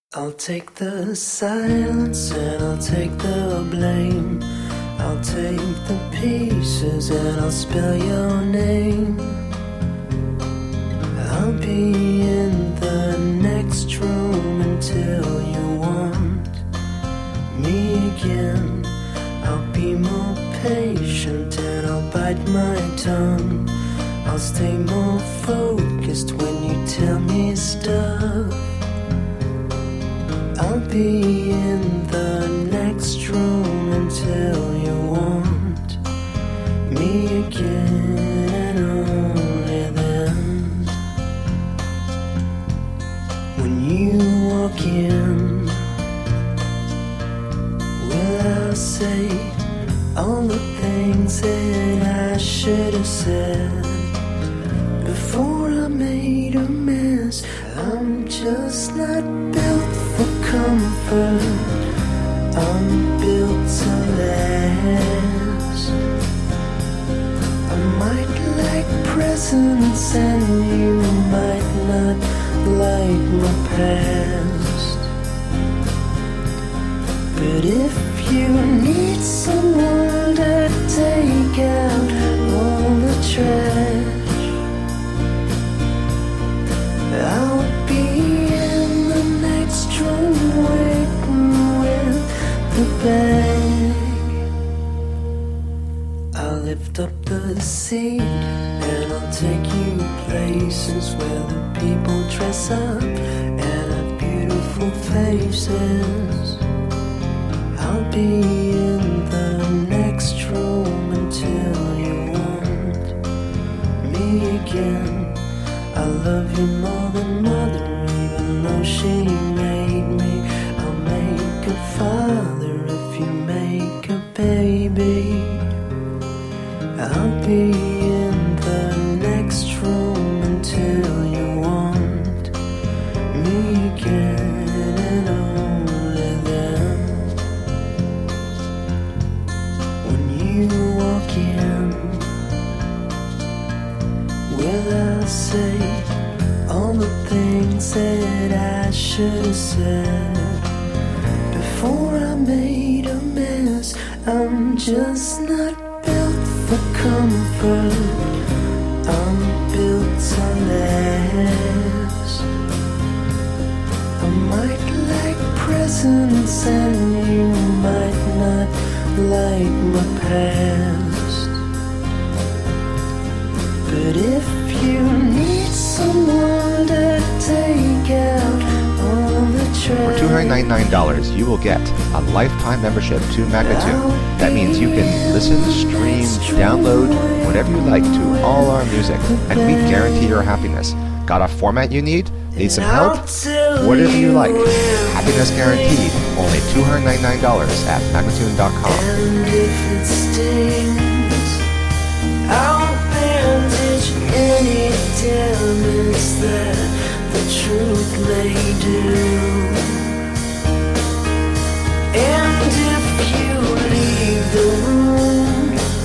I'll take the silence and I'll take the blame. I'll take the pieces and I'll spell your name. I'll be in the next room until you want me again. I'll be more patient and I'll bite my tongue. I'll stay more focused when you tell me stuff. I'll be in the next room until you want me again, and only then. When you walk in, will I say all the things that I should have said before I made a mess? I'm just not built for comfort, I'm built to last. I might lack presence and you might not like my past, but if you need someone to take out all the trash, I'll be in the next room waiting with the bag. I'll lift up the seat and I'll take you places where the people dress up and have beautiful faces. I'll be in the next room until you want me again. I love you more than mother, even though she made me. I'll make a father if you make a baby. I'll be in the next room until you want me again, and only then. When you walk in, will I say all the things that I should have said before I made a mess? I'm just not built for comfort, I'm built to last. I might lack presence and you might not like my past, but if you need someone to take out all the trash. For $299, you will get a lifetime membership to Magnatune. That means you can listen, stream, download, whatever you like to all our music, and we guarantee your happiness. Got a format you need? Need some help? Whatever you like. Happiness guaranteed. Only $299 at Magnatune.com. And if it stings, I'll bandage any damage that the truth may do. And if you leave the room,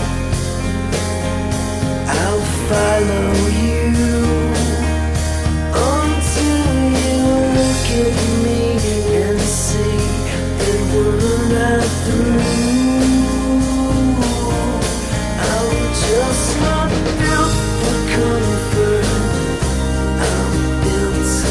I'll follow you until you look at me and see that we're not through. I'm just not built for comfort, I'm built to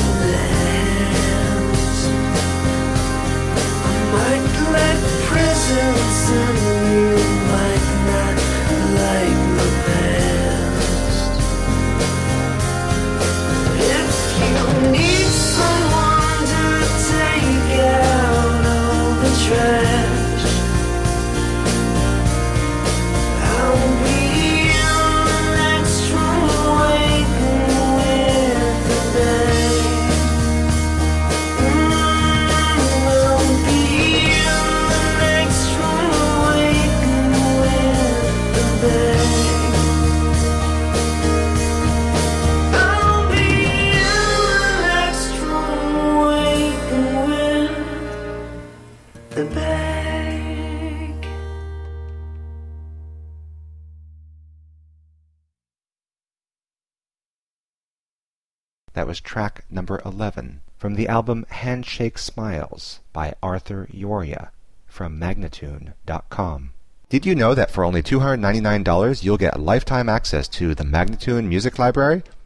last. I might lack presence and you might not like my past. If you need someone to take out all the trash, I'll be in the next room waiting with the bag. I'll be in the next room waiting with the bag. I'll be in the next room waiting with the bag. That was track number 11 from the album Handshake Smiles by Arthur Yoria from Magnatune.com. Did you know that for only $299 you'll get lifetime access to the Magnatune Music Library?